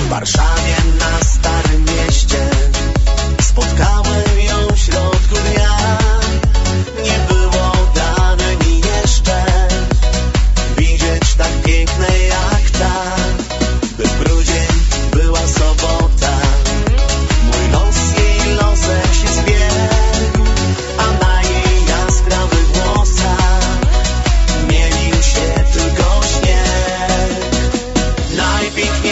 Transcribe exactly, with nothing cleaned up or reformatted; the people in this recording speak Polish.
W Warszawie na Starym Mieście spotkałem ją w środku dnia. Nie było dane mi jeszcze widzieć tak pięknej jak ta. Był grudzień, była sobota, mój los jej losem się zbiegł, a na jej jaskrawych włosach mienił się tylko śnieg. Najpiękniejszy